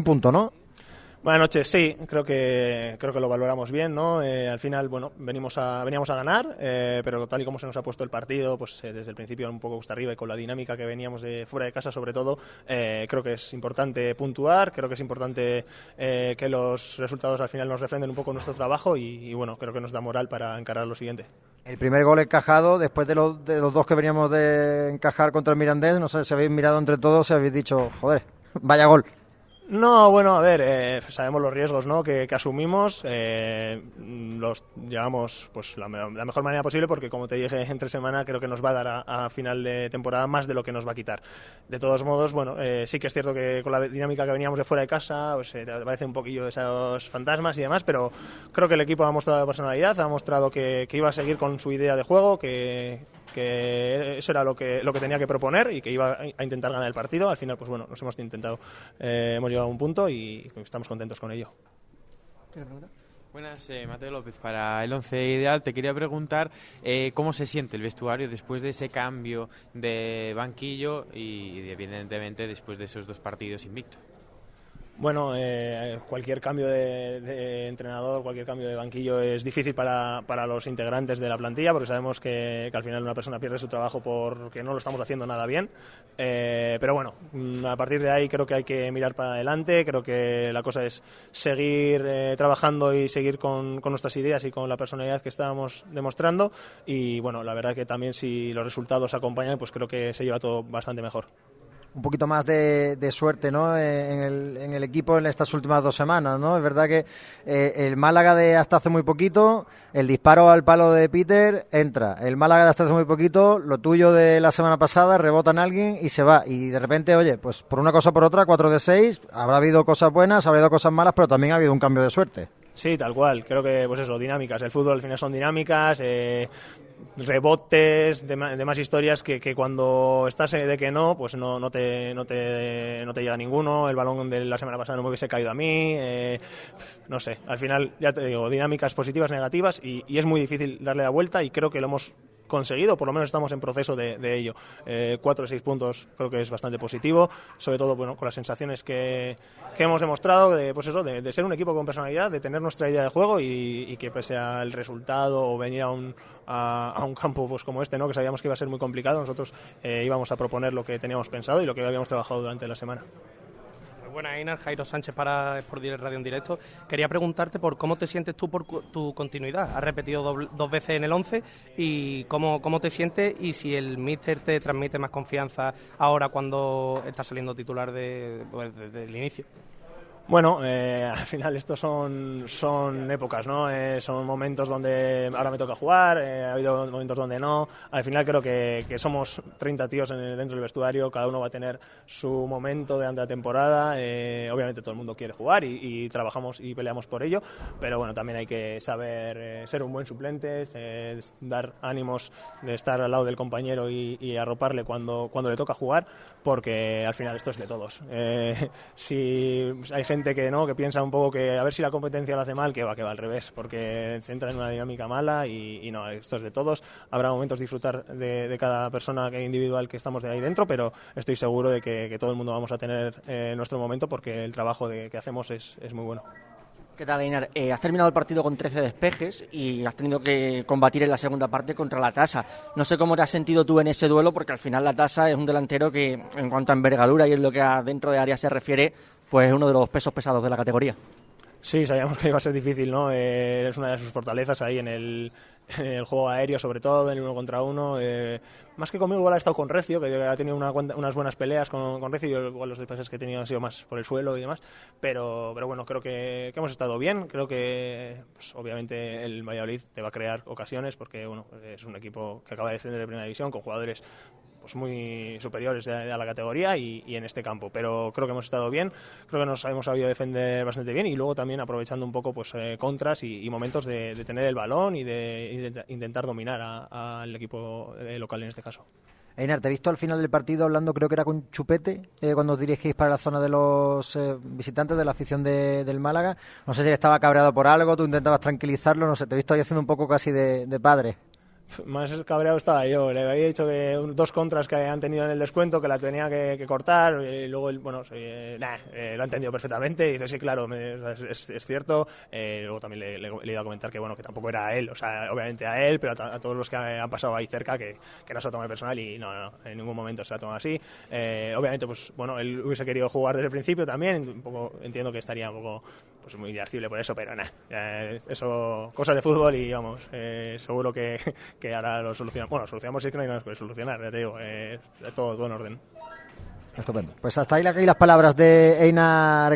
punto, ¿no? Buenas noches, sí, creo que lo valoramos bien, ¿no? Al final, bueno, veníamos a ganar, pero tal y como se nos ha puesto el partido, pues desde el principio un poco gusta arriba y con la dinámica que veníamos de fuera de casa sobre todo, creo que es importante puntuar, creo que es importante que los resultados al final nos refrenden un poco nuestro trabajo y bueno, creo que nos da moral para encarar lo siguiente. El primer gol encajado, después de los dos que veníamos de encajar contra el Mirandés, no sé si habéis mirado entre todos, si habéis dicho, joder, vaya gol. No, bueno, a ver, sabemos los riesgos, ¿no?, que asumimos, los llevamos pues la mejor manera posible porque, como te dije entre semana, creo que nos va a dar a final de temporada más de lo que nos va a quitar. De todos modos, bueno, sí que es cierto que con la dinámica que veníamos de fuera de casa, pues te aparece un poquillo esos fantasmas y demás, pero creo que el equipo ha mostrado personalidad, ha mostrado que iba a seguir con su idea de juego, que eso era lo que tenía que proponer y que iba a intentar ganar el partido. Al final, pues bueno, nos hemos intentado, hemos llegado a un punto y estamos contentos con ello. Buenas, Mateo López, para el 11 Ideal. Te quería preguntar cómo se siente el vestuario después de ese cambio de banquillo y evidentemente después de esos 2 partidos invicto. Bueno, cualquier cambio de entrenador, cualquier cambio de banquillo es difícil para los integrantes de la plantilla porque sabemos que al final una persona pierde su trabajo porque no lo estamos haciendo nada bien, pero bueno, a partir de ahí creo que hay que mirar para adelante, creo que la cosa es seguir trabajando y seguir con nuestras ideas y con la personalidad que estábamos demostrando y bueno, la verdad que también si los resultados acompañan, pues creo que se lleva todo bastante mejor. Un poquito más de suerte, ¿no?, en el equipo en estas últimas 2 semanas, ¿no? Es verdad que el Málaga de hasta hace muy poquito, el disparo al palo de Peter entra, el Málaga de hasta hace muy poquito, lo tuyo de la semana pasada rebota en alguien y se va, y de repente, oye, pues por una cosa o por otra, 4 de 6, habrá habido cosas buenas, habrá habido cosas malas, pero también ha habido un cambio de suerte. Sí, tal cual, creo que pues eso, dinámicas, el fútbol al final son dinámicas, rebotes, demás historias que cuando estás de que no, pues no te llega ninguno, el balón de la semana pasada no me hubiese caído a mí, no sé, al final ya te digo, dinámicas positivas, negativas y es muy difícil darle la vuelta y creo que lo hemos conseguido, por lo menos estamos en proceso de ello. 4 o 6 puntos creo que es bastante positivo, sobre todo bueno, con las sensaciones que hemos demostrado pues eso, de ser un equipo con personalidad, de tener nuestra idea de juego y que pese al resultado o venir a un campo pues como este, ¿no?, que sabíamos que iba a ser muy complicado, nosotros íbamos a proponer lo que teníamos pensado y lo que habíamos trabajado durante la semana. Buenas, Einar, Jairo Sánchez para Sport Direct Radio en directo. Quería preguntarte por cómo te sientes tú por tu continuidad. Has repetido 2 veces en el 11 y cómo te sientes y si el míster te transmite más confianza ahora cuando estás saliendo titular desde el inicio. Bueno, al final estos son épocas, ¿no? Son momentos donde ahora me toca jugar, ha habido momentos donde no. Al final creo que somos 30 tíos dentro del vestuario, cada uno va a tener su momento durante la temporada. Obviamente todo el mundo quiere jugar y trabajamos y peleamos por ello, pero bueno, también hay que saber ser un buen suplente, dar ánimos de estar al lado del compañero y arroparle cuando le toca jugar, porque al final esto es de todos. Si hay gente que piensa un poco que a ver si la competencia lo hace mal, que va al revés, porque se entra en una dinámica mala y no, esto es de todos. Habrá momentos de disfrutar de cada persona individual que estamos de ahí dentro, pero estoy seguro de que todo el mundo vamos a tener nuestro momento porque el trabajo que hacemos es muy bueno. ¿Qué tal, Einar? Has terminado el partido con 13 despejes y has tenido que combatir en la segunda parte contra la Tasa. No sé cómo te has sentido tú en ese duelo, porque al final la Tasa es un delantero que, en cuanto a envergadura y en lo que a dentro de área se refiere, pues es uno de los pesos pesados de la categoría. Sí, sabíamos que iba a ser difícil, ¿no? Es una de sus fortalezas ahí en el juego aéreo, sobre todo, en el 1 contra 1. Más que conmigo, igual ha estado con Recio, que ha tenido unas buenas peleas con Recio. Yo, igual los despejes que he tenido han sido más por el suelo y demás. Pero bueno, creo que hemos estado bien. Creo que, pues, obviamente, el Valladolid te va a crear ocasiones porque bueno, es un equipo que acaba de descender de Primera División con jugadores pues muy superiores a la categoría y en este campo, pero creo que hemos estado bien, creo que nos hemos sabido defender bastante bien y luego también aprovechando un poco pues contras y momentos de tener el balón y de intentar dominar al equipo local en este caso. Einar, te he visto al final del partido hablando, creo que era con Chupete, cuando os dirigís para la zona de los visitantes de la afición del Málaga. No sé si él estaba cabreado por algo, tú intentabas tranquilizarlo, no sé, te he visto ahí haciendo un poco casi de padre. Más cabreado estaba yo. Le había dicho que 2 contras que han tenido en el descuento, que la tenía que cortar. Y luego, lo ha entendido perfectamente. Y dice, sí, claro, es cierto. Luego también le he ido a comentar que que tampoco era a él. O sea, obviamente a él, pero a todos los que han pasado ahí cerca, que no se lo tome personal. Y no, en ningún momento se lo ha tomado así. Obviamente, pues él hubiese querido jugar desde el principio también. Un poco, entiendo que estaría un poco muy irascible por eso, pero eso, cosas de fútbol y seguro que ahora lo solucionamos. Bueno, solucionamos si es que no hay nada que solucionar, ya te digo, todo en orden. Estupendo. Pues hasta ahí las palabras de Einar